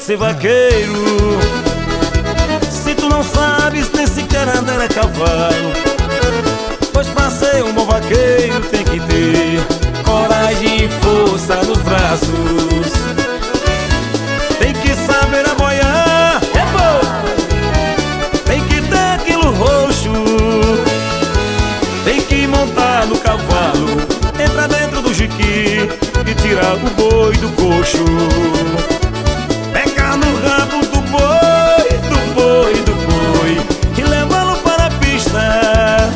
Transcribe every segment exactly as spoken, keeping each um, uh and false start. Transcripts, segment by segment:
ser vaqueiro, se tu não sabes nem sequer andar a cavalo. Pois pra ser um bom vaqueiro tem que ter coragem e força nos braços. Tem que saber aboiar, tem que ter aquilo roxo, tem que montar no cavalo, entrar dentro do jiqui e tirar o boi do coxo. Pegar no rabo do boi, do boi, do boi e levá-lo para a pista.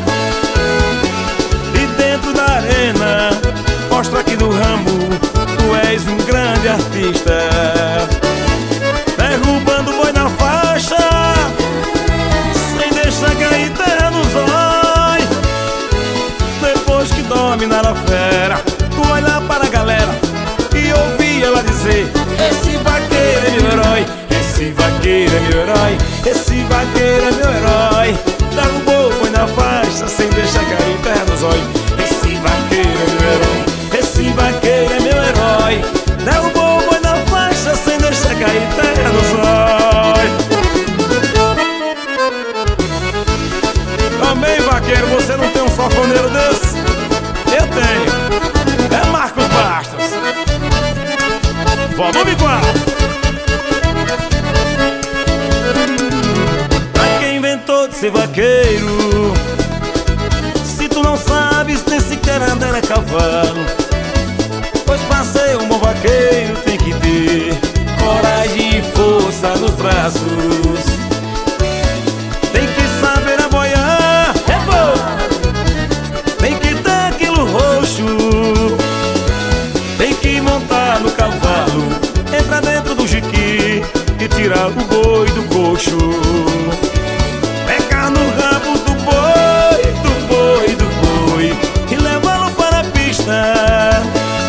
E dentro da arena mostra que no ramo tu és um grande artista. Derrubando o boi na faixa sem deixar cair terra no zói. Depois que dominar a fera, tu olhar para a galera e ouvir ela dizer: esse vaqueiro é meu herói, esse vaqueiro é meu herói, esse vaqueiro é meu herói. Derrubou o boi na faixa sem deixar cair terra no zói. Esse vaqueiro é meu herói, esse vaqueiro é meu herói. Derrubou o boi na faixa sem deixar cair terra no zói. Também, vaqueiro, você não tem um sanfoneiro desse? Eu tenho. É Marcos Bastos. Volume quatro. Pra quem inventou de ser vaqueiro, se tu não sabes nem sequer andar a cavalo. Pois pra ser um bom vaqueiro tem que ter coragem e força nos braços. Tem que saber aboiar, tem que ter aquilo roxo, tem que montar no cavalo, entrar dentro do jiqui e tirar o boi do coxo. Pegar no rabo do boi, do boi, do boi e levá-lo para a pista.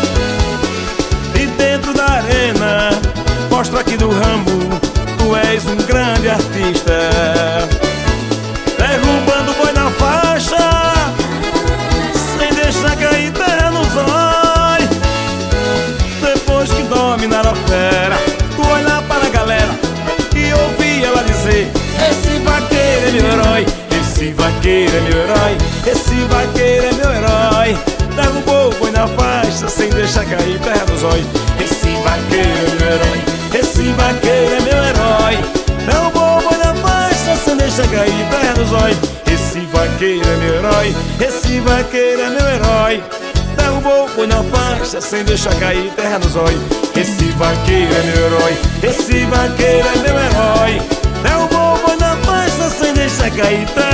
E dentro da arena mostra que no ramo tu és um grande artista. Derrubando o boi na faixa sem deixar cair terra no zói. Depois que dominar a fera, tu olhar para a galera e ouvir ela dizer: esse vaqueiro é meu herói, esse vaqueiro é meu herói, esse vaqueiro é meu herói. Derrubou o boi na faixa sem deixar cair terra no zói. Esse vaqueiro é meu herói, esse vaqueiro é meu herói. Derrubou o boi na faixa sem deixar cair terra no zói. Esse vaqueiro é meu herói, esse vaqueiro é meu herói. Derrubou o boi na faixa sem deixar cair terra no zói. Esse vaqueiro é meu herói, esse vaqueiro é meu herói. Derrubou o boi na faixa sem deixar cair terra